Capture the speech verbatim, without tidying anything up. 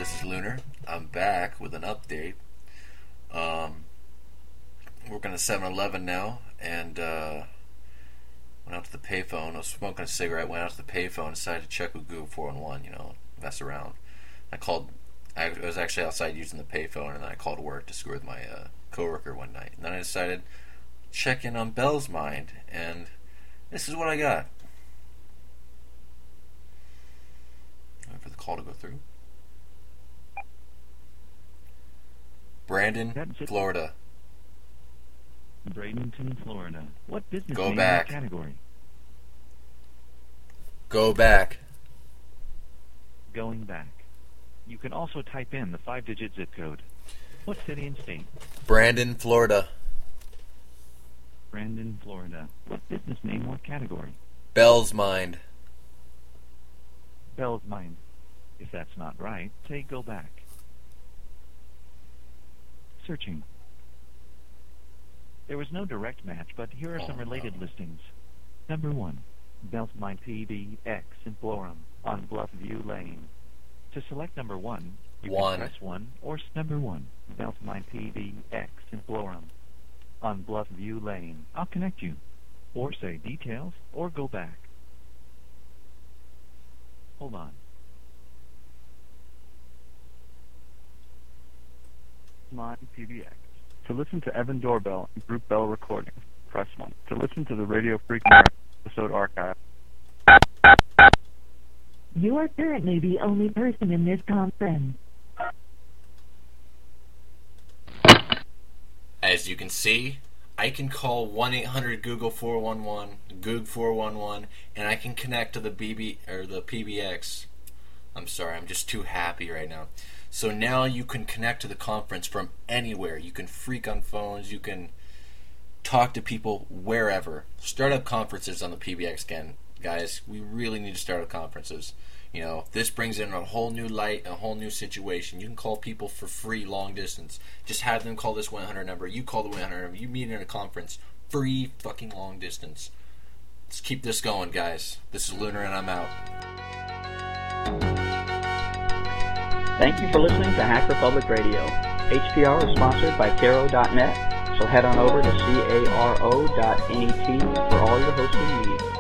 this is Lunar. I'm back with an update. Um, working at seven eleven now, and uh, went out to the payphone. I was smoking a cigarette, went out to the payphone, decided to check with Google four one one, you know, mess around. I called, I was actually outside using the payphone, and then I called work to screw with my uh, coworker one night. And then I decided to check in on Bell's Mind, and this is what I got. Wait for the call to go through. Brandon, Florida. Bradenton, Florida. What business Go name back. or category? Go back. Going back. You can also type in the five-digit zip code. What city and state? Brandon, Florida. Brandon, Florida. What business name or category? Bell's Mind. Bell's Mind. If that's not right, say go back. Searching. There was no direct match, but here are some Oh, related no. listings. Number one, Bell's Mind P B X in Florham on Bluffview Lane. To select number one, you One. can press one or s- number one, Bell's Mind P B X in Florham on Bluffview Lane. I'll connect you. Or say details or go back. Hold on. Mind P B X. To listen to Evan Doorbell and Group Bell recordings, press one. To listen to the Radio Freak America episode archive. You are currently the only person in this conference. As you can see, I can call one eight hundred Google four one one, Goog four one one, and I can connect to the B B or the P B X. I'm sorry, I'm just too happy right now. So now you can connect to the conference from anywhere. You can freak on phones. You can talk to people wherever. Start up conferences on the P B X again, guys. We really need to start up conferences. You know, this brings in a whole new light, a whole new situation. You can call people for free long distance. Just have them call this one eight hundred number. You call the one eight hundred number. You meet in a conference. Free fucking long distance. Let's keep this going, guys. This is Lunar, and I'm out. Thank you for listening to Hack Republic Radio. H P R is sponsored by Caro dot net, so head on over to caro dot net for all your hosting needs.